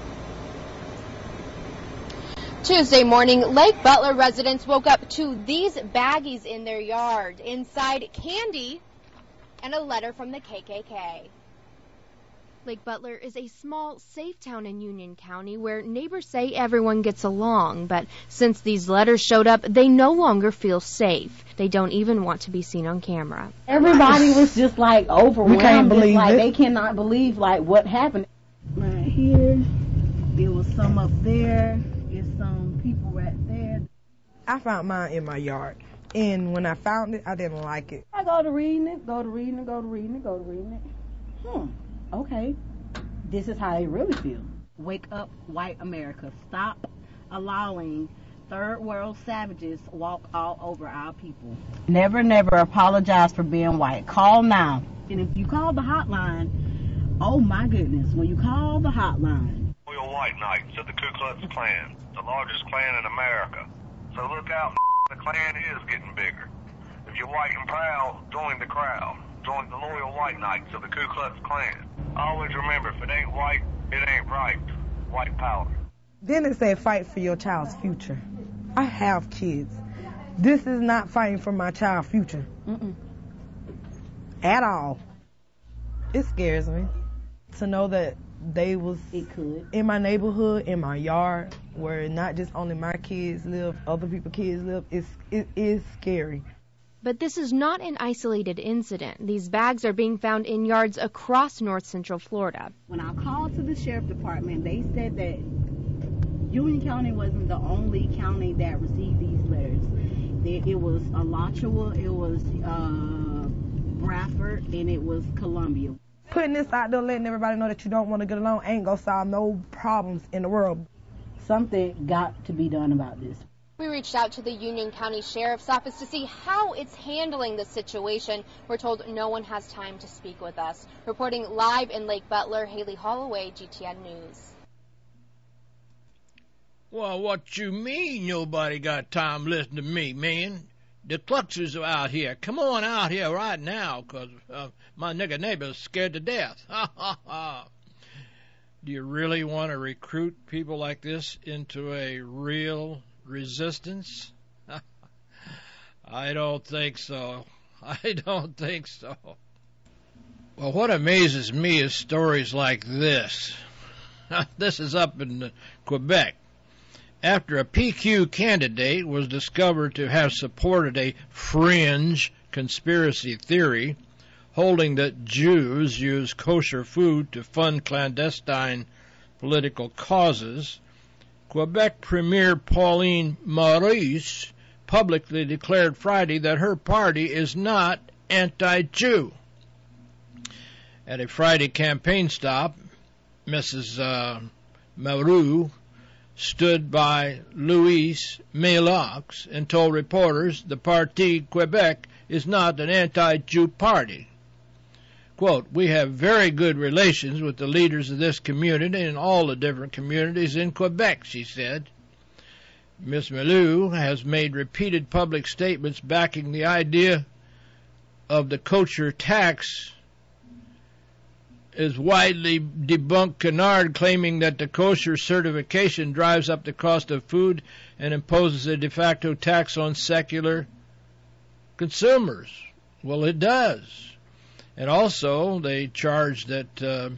Tuesday morning, Lake Butler residents woke up to these baggies in their yard. Inside, candy and a letter from the KKK. Lake Butler is a small, safe town in Union County where neighbors say everyone gets along, but since these letters showed up, they no longer feel safe. They don't even want to be seen on camera. Everybody was just like overwhelmed. Can't believe like, it. They cannot believe like what happened. Right here, there was some up there, there's some people right there. I found mine in my yard, and when I found it, I didn't like it. I go to reading it. Okay, this is how they really feel. Wake up, white America. Stop allowing third world savages walk all over our people. Never, never apologize for being white. Call now. And if you call the hotline, oh my goodness, when you call the hotline. Loyal White Knights of the Ku Klux Klan, the largest Klan in America. So look out, the Klan is getting bigger. If you're white and proud, join the crowd. Join the loyal White Knights of the Ku Klux Klan. Always remember, if it ain't white, it ain't right. White power. Then it said fight for your child's future. I have kids. This is not fighting for my child's future. At all. It scares me to know that they was in my neighborhood, in my yard, where not just only my kids live, other people's kids live. It is scary. But this is not an isolated incident. These bags are being found in yards across north central Florida. When I called to the sheriff department, they said that Union County wasn't the only county that received these letters. It was Alachua, it was Bradford, and it was Columbia. Putting this out there, letting everybody know that you don't want to get along ain't gonna solve no problems in the world. Something got to be done about this. We reached out to the Union County Sheriff's Office to see how it's handling the situation. We're told no one has time to speak with us. Reporting live in Lake Butler, Haley Holloway, GTN News. Well, what you mean nobody got time to listen to me, man? The Kluxers are out here. Come on out here right now, 'cause my nigger neighbor's scared to death. Ha, ha, ha. Do you really want to recruit people like this into a real resistance? I don't think so. I don't think so. Well, what amazes me is stories like this. This is up in Quebec. After a PQ candidate was discovered to have supported a fringe conspiracy theory holding that Jews use kosher food to fund clandestine political causes, Quebec Premier Pauline Maurice publicly declared Friday that her party is not anti-Jew. At a Friday campaign stop, Mrs. Maurice stood by Louis Melox and told reporters the Parti Quebec is not an anti-Jew party. Quote, we have very good relations with the leaders of this community and all the different communities in Quebec, she said. Ms. Melou has made repeated public statements backing the idea of the kosher tax is widely debunked canard, claiming that the kosher certification drives up the cost of food and imposes a de facto tax on secular consumers. Well, it does. And also, they charge that the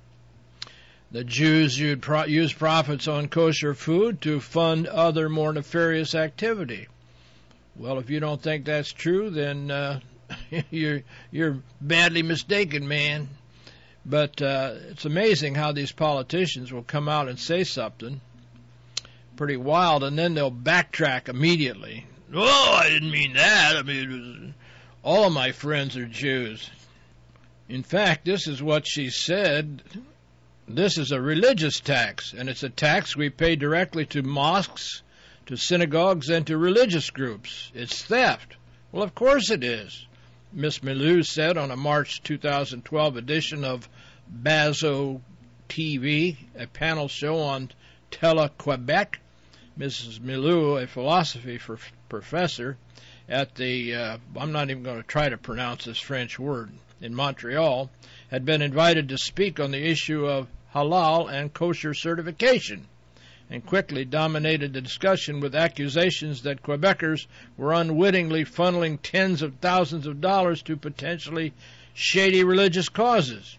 Jews use profits on kosher food to fund other more nefarious activity. Well, if you don't think that's true, then you're badly mistaken, man. But it's amazing how these politicians will come out and say something pretty wild, and then they'll backtrack immediately. Oh, I didn't mean that. I mean, all of my friends are Jews. In fact, this is what she said. This is a religious tax, and it's a tax we pay directly to mosques, to synagogues, and to religious groups. It's theft. Well, of course it is. Ms. Melou said on a March 2012 edition of Bazo TV, a panel show on Tele-Quebec. Mrs. Melou, a philosophy professor at the, I'm not even going to try to pronounce this French word, in Montreal, had been invited to speak on the issue of halal and kosher certification, and quickly dominated the discussion with accusations that Quebecers were unwittingly funneling tens of thousands of dollars to potentially shady religious causes.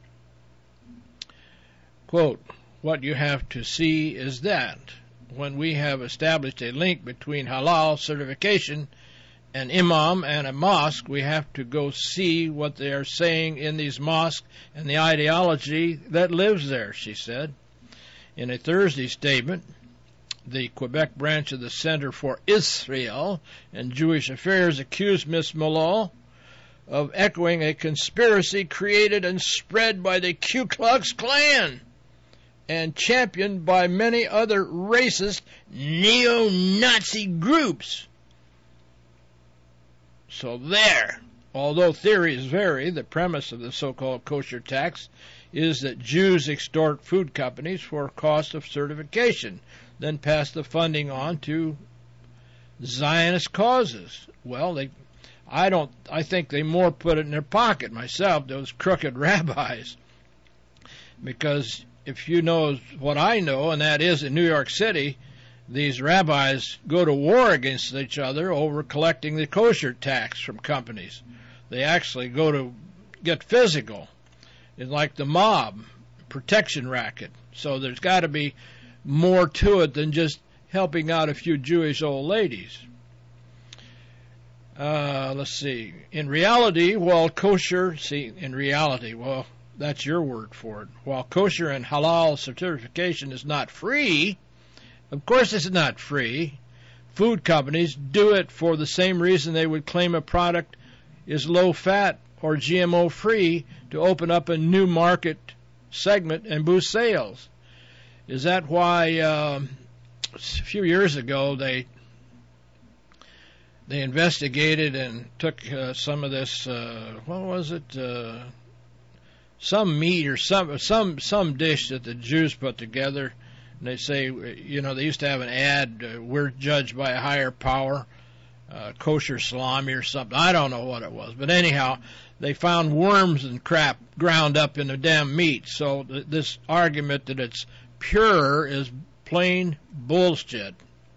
Quote, what you have to see is that when we have established a link between halal certification, an imam, and a mosque, we have to go see what they are saying in these mosques and the ideology that lives there, she said. In a Thursday statement, the Quebec branch of the Center for Israel and Jewish Affairs accused Ms. Melou of echoing a conspiracy created and spread by the Ku Klux Klan and championed by many other racist neo-Nazi groups. So there, although theories vary, the premise of the so-called kosher tax is that Jews extort food companies for cost of certification, then pass the funding on to Zionist causes. Well, I think they more put it in their pocket myself, those crooked rabbis. Because if you know what I know, and that is in New York City, these rabbis go to war against each other over collecting the kosher tax from companies. They actually go to get physical. It's like the mob, protection racket. So there's got to be more to it than just helping out a few Jewish old ladies. Let's see. In reality, that's your word for it. While kosher and halal certification is not free, of course it's not free. Food companies do it for the same reason they would claim a product is low-fat or GMO-free, to open up a new market segment and boost sales. Is that why a few years ago they investigated and took some of this, what was it, some meat or some dish that the Jews put together, and they say, they used to have an ad, we're judged by a higher power, kosher salami or something. I don't know what it was, but anyhow, they found worms and crap ground up in the damn meat. So this argument that it's pure is plain bullshit.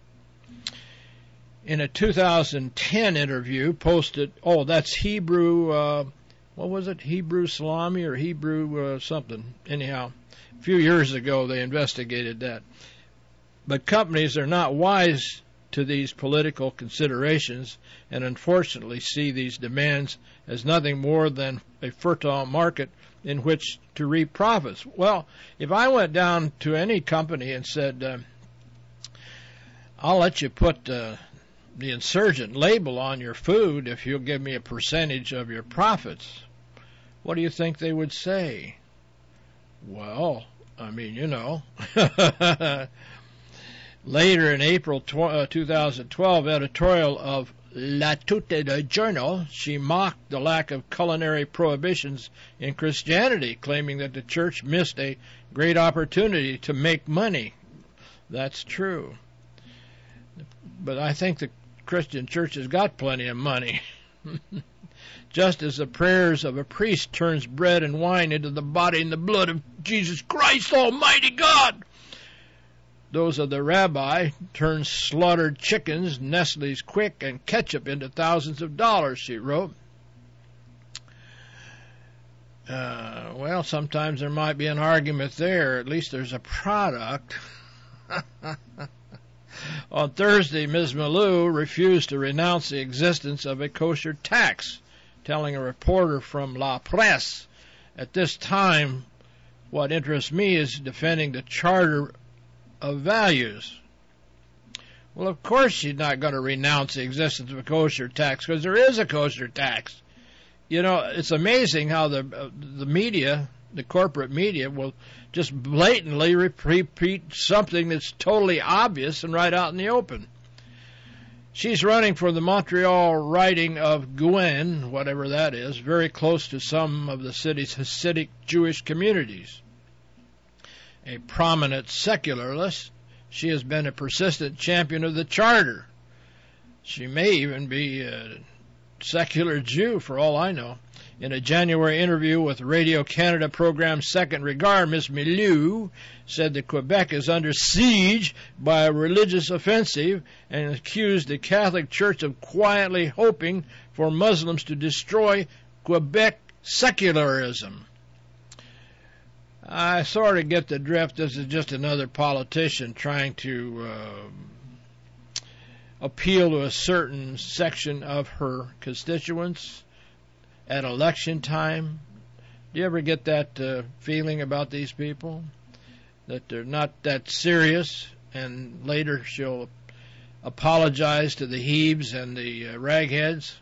In a 2010 interview posted, that's Hebrew, what was it, Hebrew salami or Hebrew something. Anyhow, a few years ago they investigated that. But companies are not wise to these political considerations and unfortunately see these demands as nothing more than a fertile market in which to reap profits. Well, if I went down to any company and said, I'll let you put the insurgent label on your food if you'll give me a percentage of your profits, what do you think they would say? Well, I mean, Later in April 2012 editorial of La Toute Journal, she mocked the lack of culinary prohibitions in Christianity, claiming that the church missed a great opportunity to make money. That's true. But I think the Christian church has got plenty of money. Just as the prayers of a priest turns bread and wine into the body and the blood of Jesus Christ, Almighty God, those of the rabbi turn slaughtered chickens, Nestle's Quick, and ketchup into thousands of dollars, she wrote. Well, sometimes there might be an argument there. At least there's a product. On Thursday, Ms. Malou refused to renounce the existence of a kosher tax, telling a reporter from La Presse, at this time, what interests me is defending the charter of values. Well, of course she's not going to renounce the existence of a kosher tax, because there is a kosher tax. It's amazing how the media, the corporate media, will just blatantly repeat something that's totally obvious and right out in the open. She's running for the Montreal riding of Gouin, whatever that is, very close to some of the city's Hasidic Jewish communities. A prominent secularist, she has been a persistent champion of the charter. She may even be a secular Jew, for all I know. In a January interview with Radio Canada program Second Regard, Ms. Milou said that Quebec is under siege by a religious offensive and accused the Catholic Church of quietly hoping for Muslims to destroy Quebec secularism. I sort of get the drift. This is just another politician trying to appeal to a certain section of her constituents at election time. Do you ever get that feeling about these people? That they're not that serious, and later she'll apologize to the Hebes and the ragheads?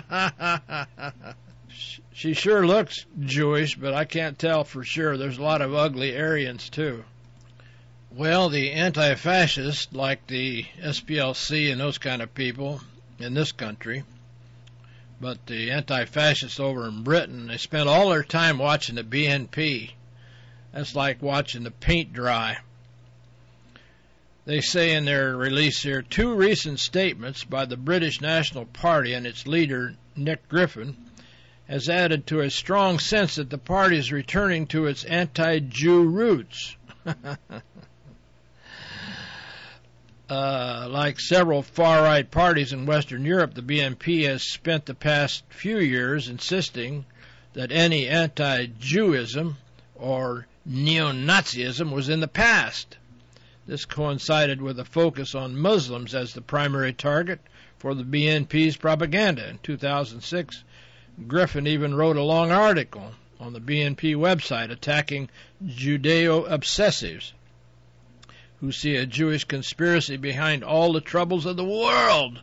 She sure looks Jewish, but I can't tell for sure. There's a lot of ugly Aryans, too. Well, the anti-fascists, like the SPLC and those kind of people in this country, but the anti-fascists over in Britain, they spent all their time watching the BNP. That's like watching the paint dry. They say in their release here, 2 recent statements by the British National Party and its leader, Nick Griffin, has added to a strong sense that the party is returning to its anti-Jew roots. Like several far-right parties in Western Europe, the BNP has spent the past few years insisting that any anti-Jewism or neo-Nazism was in the past. This coincided with a focus on Muslims as the primary target for the BNP's propaganda. In 2006, Griffin even wrote a long article on the BNP website attacking Judeo-obsessives who see a Jewish conspiracy behind all the troubles of the world.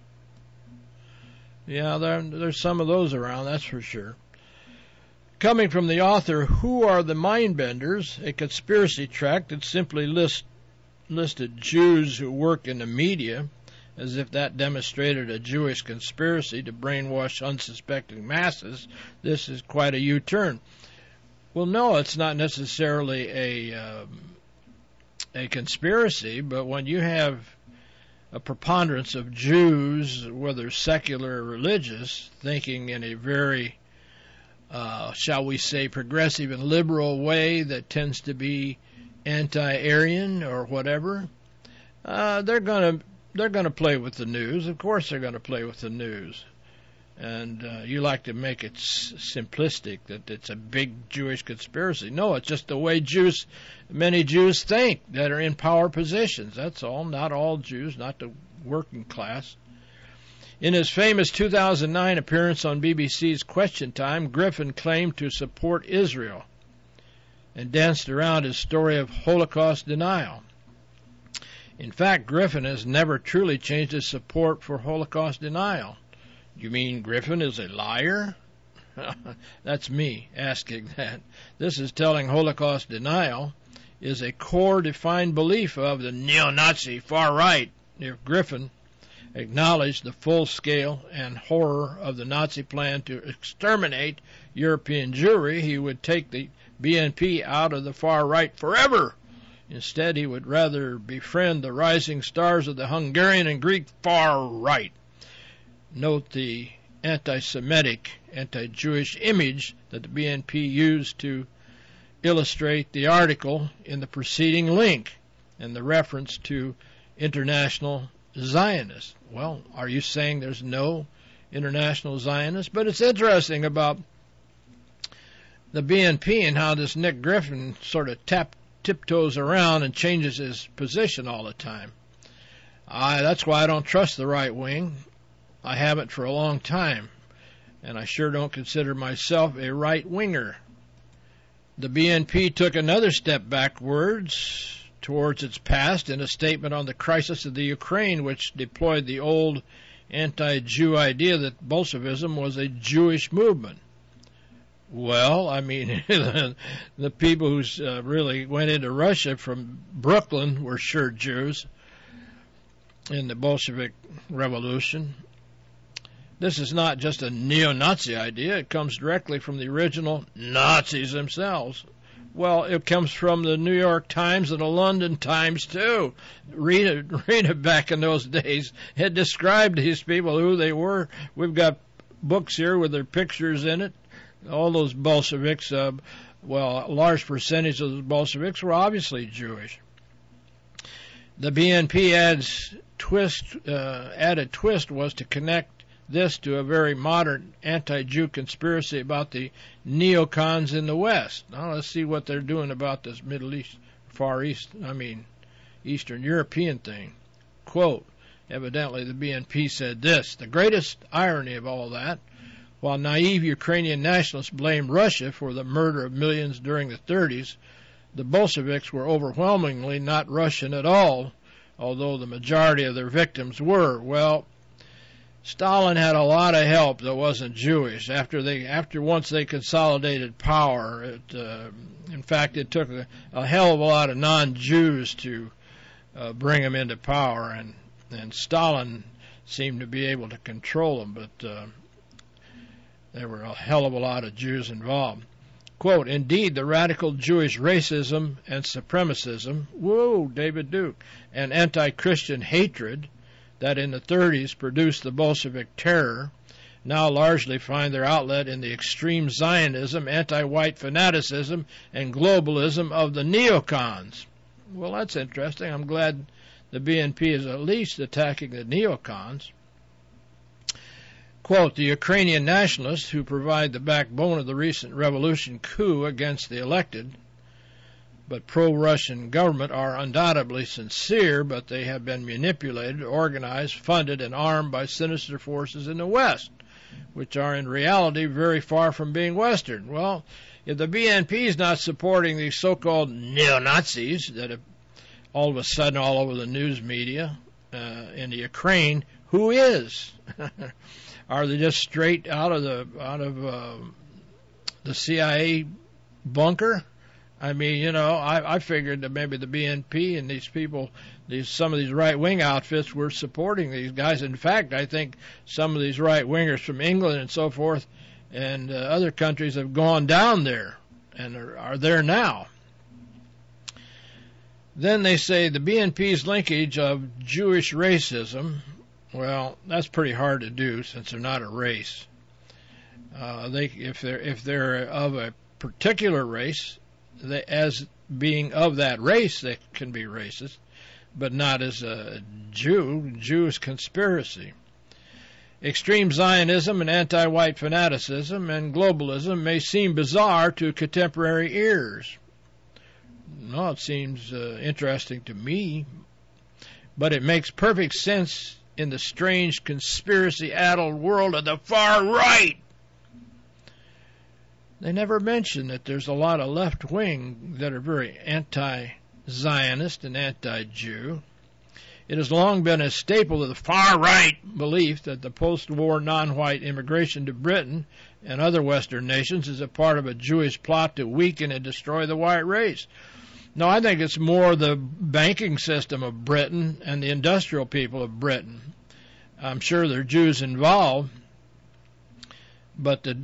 Yeah, there's some of those around, that's for sure. Coming from the author, Who Are the Mindbenders?, a conspiracy tract that simply listed Jews who work in the media, as if that demonstrated a Jewish conspiracy to brainwash unsuspecting masses, this is quite a U-turn. Well, no, it's not necessarily a conspiracy, but when you have a preponderance of Jews, whether secular or religious, thinking in a very, shall we say, progressive and liberal way that tends to be anti-Aryan or whatever, they're going to play with the news. Of course they're going to play with the news. And you like to make it simplistic, that it's a big Jewish conspiracy. No, it's just the way many Jews think that are in power positions. That's all. Not all Jews, not the working class. In his famous 2009 appearance on BBC's Question Time, Griffin claimed to support Israel and danced around his story of Holocaust denial. In fact, Griffin has never truly changed his support for Holocaust denial. You mean Griffin is a liar? That's me asking that. This is telling Holocaust denial is a core defined belief of the neo-Nazi far right. If Griffin acknowledged the full scale and horror of the Nazi plan to exterminate European Jewry, he would take the BNP out of the far right forever. Instead, he would rather befriend the rising stars of the Hungarian and Greek far right. Note the anti-Semitic, anti-Jewish image that the BNP used to illustrate the article in the preceding link and the reference to international Zionists. Well, are you saying there's no international Zionists? But it's interesting about the BNP and how this Nick Griffin sort of tiptoes around and changes his position all the time. That's why I don't trust the right wing. I haven't for a long time, and I sure don't consider myself a right-winger. The BNP took another step backwards towards its past in a statement on the crisis of the Ukraine, which deployed the old anti-Jew idea that Bolshevism was a Jewish movement. Well, I mean, the people who really went into Russia from Brooklyn were sure Jews in the Bolshevik Revolution. This is not just a neo-Nazi idea. It comes directly from the original Nazis themselves. Well, it comes from the New York Times and the London Times, too. Read it back in those days. It described these people, who they were. We've got books here with their pictures in it. All those Bolsheviks, a large percentage of the Bolsheviks were obviously Jewish. The BNP added twist was to connect this to a very modern anti-Jew conspiracy about the neocons in the West. Now let's see what they're doing about this Eastern European thing. Quote, evidently the BNP said this: the greatest irony of all that, while naive Ukrainian nationalists blamed Russia for the murder of millions during the 30s, the Bolsheviks were overwhelmingly not Russian at all, although the majority of their victims were. Well, Stalin had a lot of help that wasn't Jewish. Once they consolidated power, in fact, it took a hell of a lot of non-Jews to bring them into power, and Stalin seemed to be able to control them, but there were a hell of a lot of Jews involved. Quote, indeed, the radical Jewish racism and supremacism, whoa, David Duke, and anti-Christian hatred that in the 30s produced the Bolshevik terror now largely find their outlet in the extreme Zionism, anti-white fanaticism, and globalism of the neocons. Well, that's interesting. I'm glad the BNP is at least attacking the neocons. Quote, the Ukrainian nationalists who provide the backbone of the recent revolution coup against the elected but pro-Russian government are undoubtedly sincere, but they have been manipulated, organized, funded, and armed by sinister forces in the West, which are in reality very far from being Western. Well, if the BNP is not supporting these so-called neo-Nazis that have all of a sudden all over the news media in the Ukraine, who is? Are they just straight out of the CIA bunker? I mean, you know, I figured that maybe the BNP and these people, some of these right-wing outfits were supporting these guys. In fact, I think some of these right-wingers from England and so forth and other countries have gone down there and are there now. Then they say the BNP's linkage of Jewish racism. Well, that's pretty hard to do since they're not a race. If they're of a particular race, as being of that race, they can be racist, but not as a Jew. Jewish conspiracy. Extreme Zionism and anti-white fanaticism and globalism may seem bizarre to contemporary ears. No, it seems interesting to me, but it makes perfect sense in the strange conspiracy-addled world of the far right. They never mention that there's a lot of left-wing that are very anti-Zionist and anti-Jew. It has long been a staple of the far-right belief that the post-war non-white immigration to Britain and other Western nations is a part of a Jewish plot to weaken and destroy the white race. No, I think it's more the banking system of Britain and the industrial people of Britain. I'm sure there are Jews involved, but the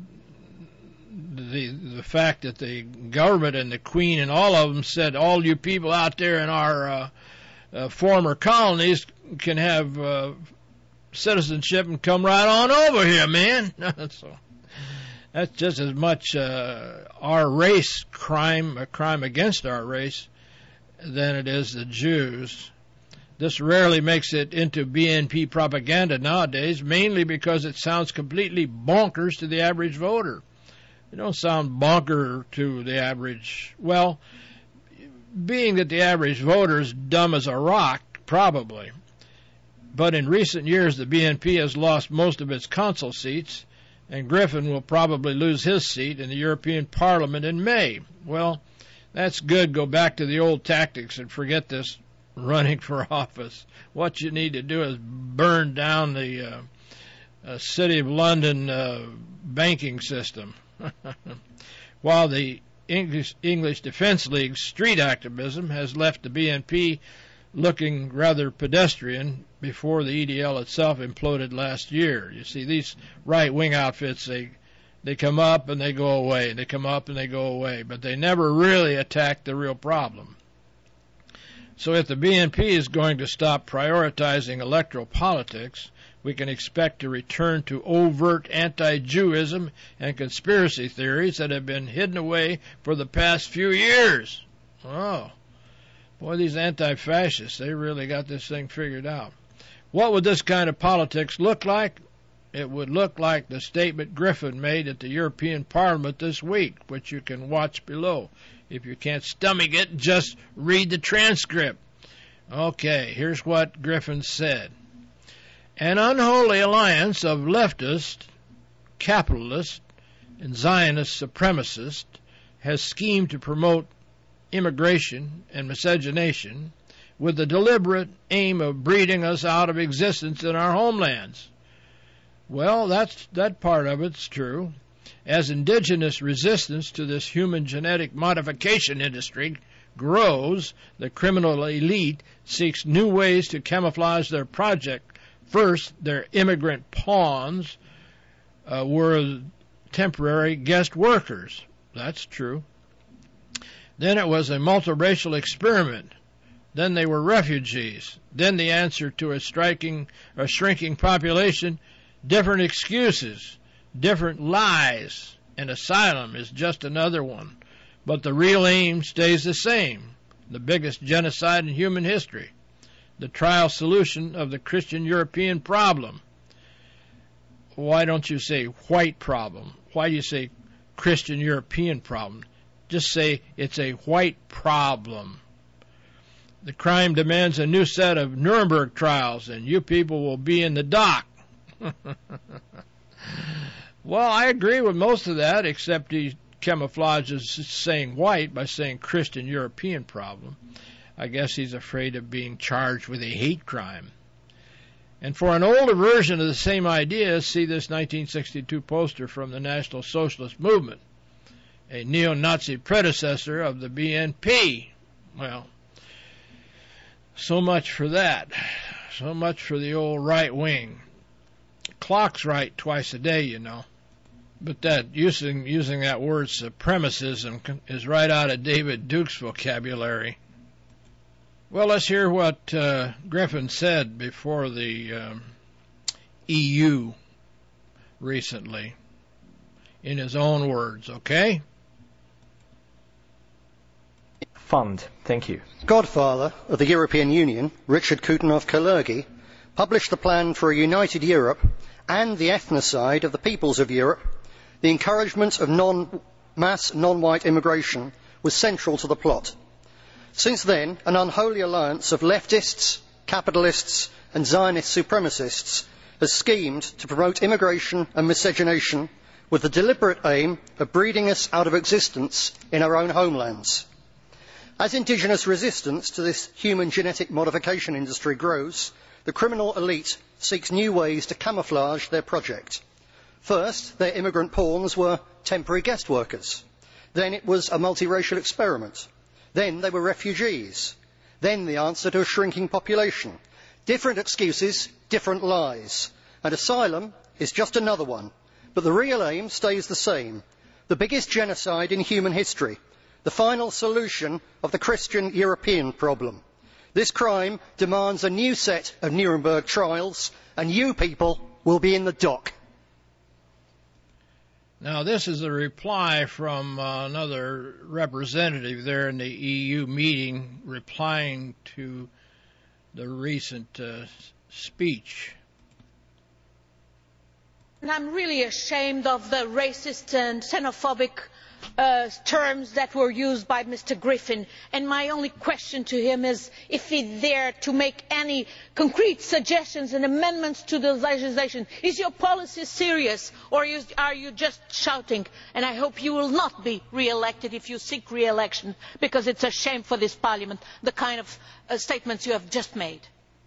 fact that the government and the Queen and all of them said, all you people out there in our former colonies can have citizenship and come right on over here, man. So that's just as much our race crime, a crime against our race, than it is the Jews. This rarely makes it into BNP propaganda nowadays, mainly because it sounds completely bonkers to the average voter. It don't sound bonker to the average, well, being that the average voter is dumb as a rock, probably. But in recent years, the BNP has lost most of its council seats, and Griffin will probably lose his seat in the European Parliament in May. Well, that's good. Go back to the old tactics and forget this running for office. What you need to do is burn down the City of London banking system. While the English Defence League's street activism has left the BNP looking rather pedestrian before the EDL itself imploded last year. You see, these right-wing outfits, they come up and they go away. They come up and they go away. But they never really attack the real problem. So if the BNP is going to stop prioritizing electoral politics, we can expect to return to overt anti-Jewism and conspiracy theories that have been hidden away for the past few years. Oh, boy, these anti-fascists, they really got this thing figured out. What would this kind of politics look like? It would look like the statement Griffin made at the European Parliament this week, which you can watch below. If you can't stomach it, just read the transcript. Okay, here's what Griffin said. An unholy alliance of leftist, capitalist, and Zionist supremacists has schemed to promote immigration and miscegenation with the deliberate aim of breeding us out of existence in our homelands. Well, that part of it's true. As indigenous resistance to this human genetic modification industry grows, the criminal elite seeks new ways to camouflage their project. First, their immigrant pawns were temporary guest workers. That's true. Then it was a multiracial experiment. Then they were refugees. Then the answer to a shrinking population, different excuses, different lies, and asylum is just another one. But the real aim stays the same, the biggest genocide in human history, the trial solution of the Christian European problem. Why don't you say white problem? Why do you say Christian European problem? Just say it's a white problem. The crime demands a new set of Nuremberg trials, and you people will be in the dock. Well, I agree with most of that, except he camouflages saying white by saying Christian European problem. I guess he's afraid of being charged with a hate crime. And for an older version of the same idea, see this 1962 poster from the National Socialist Movement, a neo-Nazi predecessor of the BNP. Well, so much for that. So much for the old right wing. Clock's right twice a day, you know. But that using that word supremacism is right out of David Duke's vocabulary. Well, let's hear what Griffin said before the EU recently, in his own words, okay? Fund. Thank you. Godfather of the European Union, Richard Coudenhove-Kalergi, published the plan for a united Europe and the ethnocide of the peoples of Europe. The encouragement of mass non-white immigration was central to the plot. Since then, an unholy alliance of leftists, capitalists and Zionist supremacists has schemed to promote immigration and miscegenation with the deliberate aim of breeding us out of existence in our own homelands. As indigenous resistance to this human genetic modification industry grows, the criminal elite seeks new ways to camouflage their project. First, their immigrant pawns were temporary guest workers. Then it was a multiracial experiment. Then they were refugees. Then the answer to a shrinking population. Different excuses, different lies. And asylum is just another one. But the real aim stays the same. The biggest genocide in human history. The final solution of the Christian European problem. This crime demands a new set of Nuremberg trials, and you people will be in the dock. Now, this is a reply from another representative there in the EU meeting replying to the recent speech. And I'm really ashamed of the racist and xenophobic terms that were used by Mr. Griffin, and my only question to him is if he dared to make any concrete suggestions and amendments to the legislation. Is your policy serious, or are you just shouting? And I hope you will not be re-elected if you seek re-election, because it's a shame for this Parliament, the kind of statements you have just made.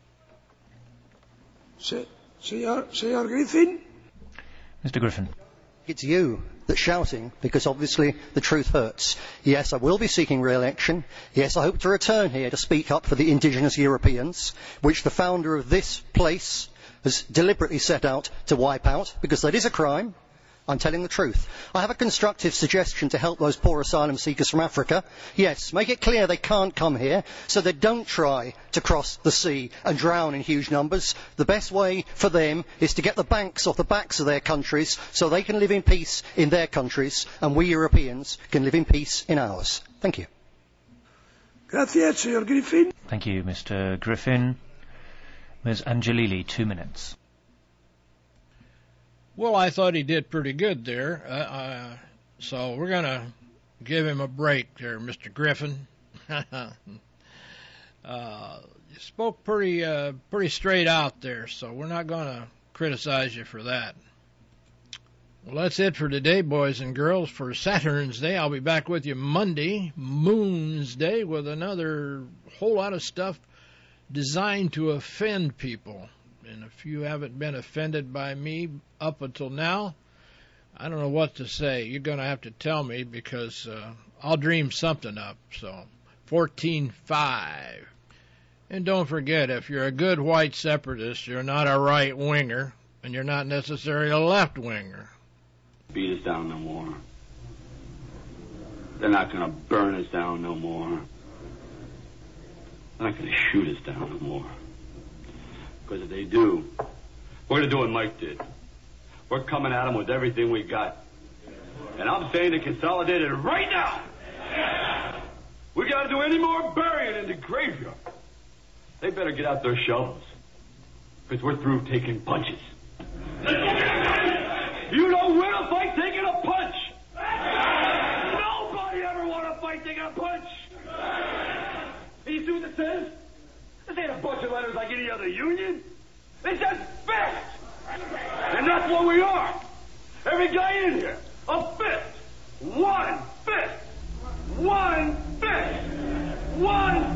Señor Griffin? Mr. Griffin. It's you that's shouting, because obviously the truth hurts. Yes, I will be seeking re-election. Yes, I hope to return here to speak up for the indigenous Europeans, which the founder of this place has deliberately set out to wipe out, because that is a crime. I'm telling the truth. I have a constructive suggestion to help those poor asylum seekers from Africa. Yes, make it clear they can't come here, so they don't try to cross the sea and drown in huge numbers. The best way for them is to get the banks off the backs of their countries so they can live in peace in their countries and we Europeans can live in peace in ours. Thank you. Gracias, señor Griffin. Thank you, Mr. Griffin. Ms. Angelilli, 2 minutes. Well, I thought he did pretty good there, so we're going to give him a break there, Mr. Griffin. You spoke pretty straight out there, so we're not going to criticize you for that. Well, that's it for today, boys and girls. For Saturn's Day, I'll be back with you Monday, Moon's Day, with another whole lot of stuff designed to offend people. And if you haven't been offended by me up until now, I don't know what to say. You're going to have to tell me, because I'll dream something up. So, 14-5. And don't forget, if you're a good white separatist, you're not a right-winger, and you're not necessarily a left-winger. Beat us down no more. They're not going to burn us down no more. They're not going to shoot us down no more. Because if they do, we're going to do what Mike did. We're coming at them with everything we got. And I'm saying to consolidate it right now. We got to do any more burying in the graveyard. They better get out their shovels. Because we're through taking punches. You don't win a fight taking a punch. Nobody ever won a fight taking a punch. And you see what this says? This ain't a bunch of letters like any other union. It says fist. And that's what we are. Every guy in here, a fist. One fist. One fist. One